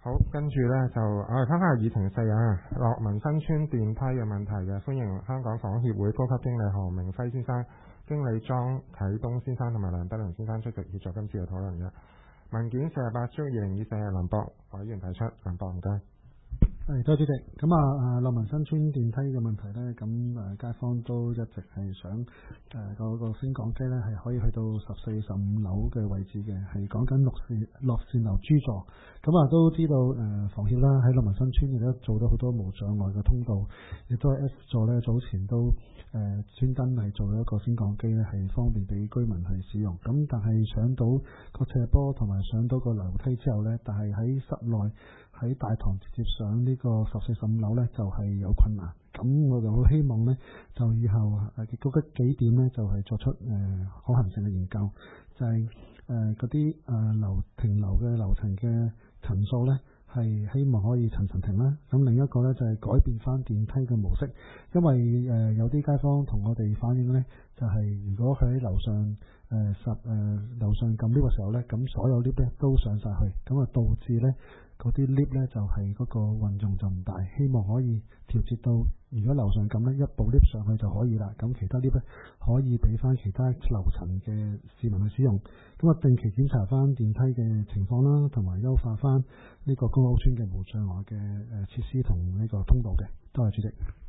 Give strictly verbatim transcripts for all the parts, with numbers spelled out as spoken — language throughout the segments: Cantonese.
好，跟住咧就我哋翻返去議程四啊，樂民新村電梯嘅問題嘅，歡迎香港房屋協會高級經理何明輝先生、經理莊啟東先生同埋梁德麟先生出席協助今次嘅討論嘅。文件四十八張二零二四係林博委員提出，林博唔該。 係，多謝主席。咁啊，誒樂民新村電梯嘅問題咧，咁誒街坊都一直係想誒嗰個升降機咧係可以去到十四、十五樓嘅位置嘅，係講緊樂善樂善樓 G 座。咁啊都知道誒房協啦喺樂民新村亦都做到好多無障礙嘅通道，亦都係 F 座咧早前都誒專登係做咗一個升降機咧係方便俾居民去使用。咁但係上到個斜坡同埋上到個樓梯之後咧，但係喺室內喺大堂直接上呢個十四、十五樓咧，就係、是、有困難。咁我就好希望咧，就以後誒嗰幾點咧，就係、是、作出誒、呃、可行性嘅研究，就係誒嗰啲誒樓停樓嘅樓層嘅層數咧，係希望可以層層停啦。咁另一個咧就係、是、改變翻電梯嘅模式，因為誒、呃、有啲街坊同我哋反映咧，就係、是、如果佢喺樓上誒十誒樓上撳 lift 嘅時候咧，咁所有 lift 咧都上晒去，咁啊導致咧。嗰啲 lift 咧就係、是、嗰個運用就唔大，希望可以調節到，如果樓上咁咧一部 lift 上去就可以啦，咁其他 lift 咧可以俾翻其他樓層嘅市民去使用，咁啊定期檢查翻電梯嘅情況啦，同埋優化翻呢個公屋村嘅無障礙嘅誒設施同呢個通道嘅。多謝主席。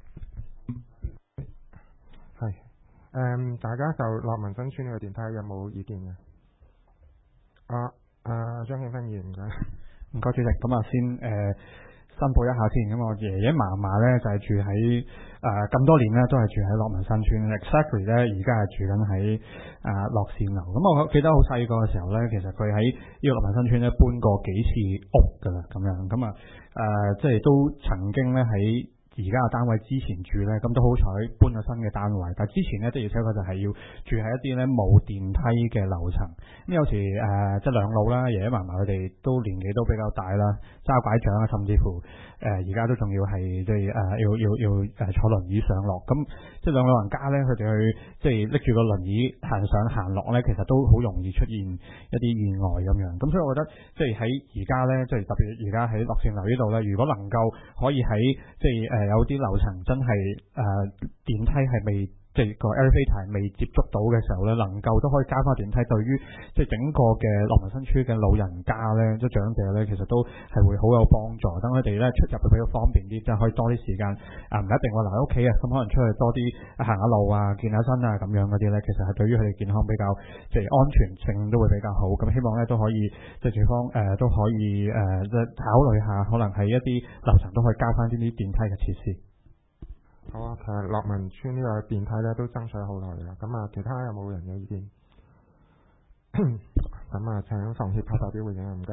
係，誒、嗯、大家就樂民新村呢個電梯有冇意見嘅？啊啊張慶芬議員嘅。 唔該主席，咁啊先誒、呃、申報一下先。咁我爺爺嫲嫲咧就係、是、住喺誒咁多年咧都係住喺樂民新村 exactly 咧而家係住緊喺誒樂善樓。咁我記得好細個嘅時候咧，其實佢喺呢個樂民新村咧搬過幾次屋㗎啦，咁樣咁啊誒即係都曾經咧喺而家嘅單位之前住咧，咁都好彩搬咗新嘅單位。但係之前咧的而且確就係要住喺一啲咧冇電梯嘅樓層。咁有時誒、呃、即係兩老啦，爺爺嫲嫲佢哋都年紀都比較大啦，揸拐杖啊，甚至乎誒而家都仲要係即係誒要要要誒坐輪椅上落。咁即係兩老人家咧，佢哋去即係拎住個輪椅行上行落咧，其實都好容易出現一啲意外咁樣。咁所以我覺得即係喺而家咧，即係特別而家喺樂善樓呢度咧，如果能夠可以喺即係誒。呃有啲樓層真係誒、呃、電梯係未即係個 elevator 未接觸到嘅時候咧，能夠都可以加翻電梯，對於即係整個嘅樂民新村嘅老人家咧，即係長者咧，其實都係會好有幫助。等佢哋咧出入去比較方便啲，即係可以多啲時間啊，唔一定話留喺屋企啊，咁可能出去多啲行下路啊、健下身啊咁樣嗰啲咧，其實係對於佢哋健康比較即係安全性都會比較好。咁希望咧都可以即係處方誒都可以誒即係考慮下，可能係一啲樓層都可以加翻啲啲電梯嘅設施。 好啊，其實樂民村呢個電梯咧都爭取好耐啦。咁啊，其他有冇人有意見？咁啊，請房協派代表回應啊，唔該。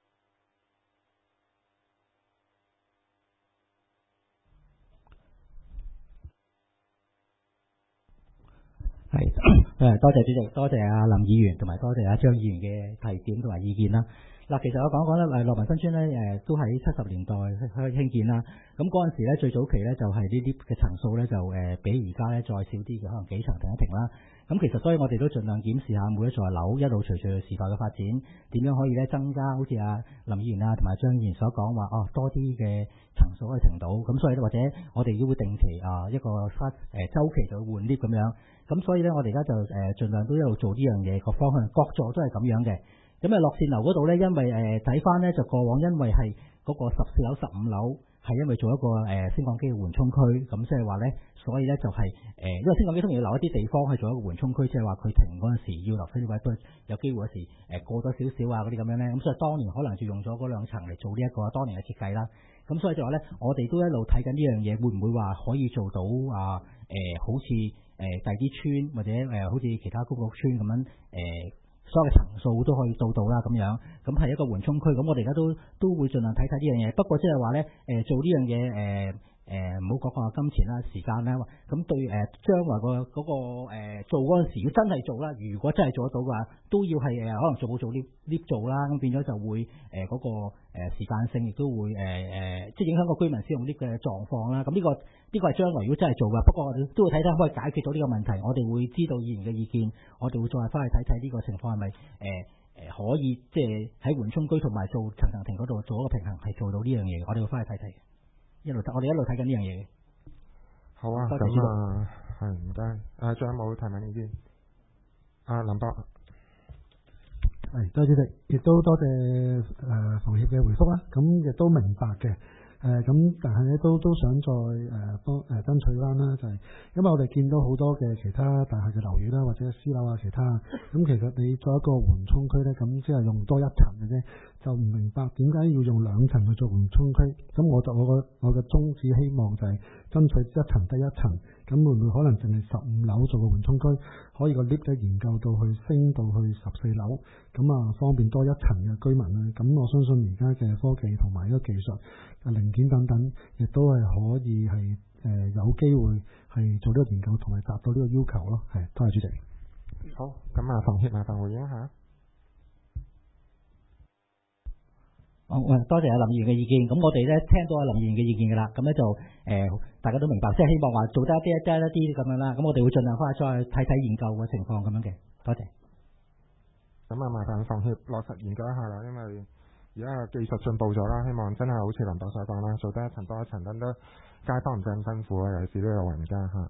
係誒，多謝主席，多謝阿林議員，同埋多謝阿張議員嘅提點同埋意見啦。嗱，其實我講講咧，誒樂民新村咧，誒都喺七十年代去興建啦。咁嗰陣時咧，最早期咧就係呢啲嘅層數咧，就誒比而家咧再少啲嘅，可能幾層停一停啦。咁其實所以我哋都盡量檢視下每一座樓，一路隨住時代嘅發展，點樣可以咧增加，好似阿林議員啊同埋張議員所講話，哦多啲嘅層數可以停到。咁所以或者我哋都會定期啊一個翻誒週期就會換 lift 咁樣。咁所以咧，我哋而家就誒盡量都一路做呢樣嘢，個方向各座都係咁樣嘅。咁啊，樂善樓嗰度咧，因為誒睇翻咧，就過往因為係嗰個十四樓、十五樓係因為做一個誒、呃、升降機嘅緩衝區，咁即係話咧，所以咧就係、是、誒、呃，因為升降機通常要留一啲地方去做一個緩衝區，即係話佢停嗰陣時要留翻啲位，都有機會有時誒、呃、過咗少少啊嗰啲咁樣咧，咁所以當年可能就用咗嗰兩層嚟做呢一個當年嘅設計啦。咁所以就話咧，我哋都一路睇緊呢樣嘢，會唔會話可以做到啊？誒、呃，好似誒第啲村或者誒、呃、好似其他公屋村咁樣誒。呃所有嘅層數都可以到到啦，咁樣咁係一個緩衝區。咁我哋而家都都會盡量睇睇呢樣嘢。不過即係話咧，誒、呃、做呢樣嘢誒誒唔好講話金錢啦、時間啦。咁對誒、呃、將來、個嗰、個、呃、做嗰陣時，要真係做啦，如果真係做得到嘅話，都要係誒、呃、可能做冇做 lift lift 做啦。咁變咗就會誒嗰、呃嗰個誒、呃、時間性亦都會誒誒、呃，即係影響個居民使用 lift 嘅狀況啦。咁呢、呢個呢、呢個係將來如果真係做嘅，不過我哋都會睇睇可以解決到呢個問題。我哋會知道議員嘅意見，我哋會再翻去睇睇呢個情況係咪誒誒可以即係喺緩衝區同埋做層層停嗰度做一個平衡，係做到呢樣嘢。我哋會翻去睇睇，一路我哋一路睇緊呢樣嘢嘅。 好啊，咁啊，係唔該。啊，仲有冇提問意見？啊，林博。 係，多謝主席，亦都多謝誒、呃、房協嘅回覆啦。咁亦都明白嘅。誒咁、呃，但係咧都都想再誒幫誒爭取翻啦，就係、是、因為我哋見到好多嘅其他大廈嘅樓宇啦，或者私樓啊，其他咁其實你做一個緩衝區咧，咁即係用多一層嘅啫，就唔明白點解要用兩層去做緩衝區。咁我就我個我嘅宗旨希望就係爭取一層得一層，咁會唔會可能淨係十五樓做個緩衝區，可以個 lift 咧研究到去升到去十四樓，咁啊方便多一層嘅居民咧。咁我相信而家嘅科技同埋呢個技術啊零件等等，亦都係可以係誒、呃、有機會係做呢個研究同埋達到呢個要求咯。係，多謝主席。 好，咁啊，房協麻煩回應一下。 好，多謝阿林議員嘅意見。咁我哋咧聽到阿林議員嘅意見㗎啦，咁咧就誒、呃、大家都明白，即係希望話做得一啲一啲一啲咁樣啦。咁我哋會盡量翻去再睇睇研究嘅情況咁樣嘅。多謝。 咁啊，麻煩房協落實研究一下啦，因為而家技術進步咗啦，希望真係好似林博所講啦，做得一層多一層，等得街坊唔使咁辛苦啊，尤其是呢個老人家嚇。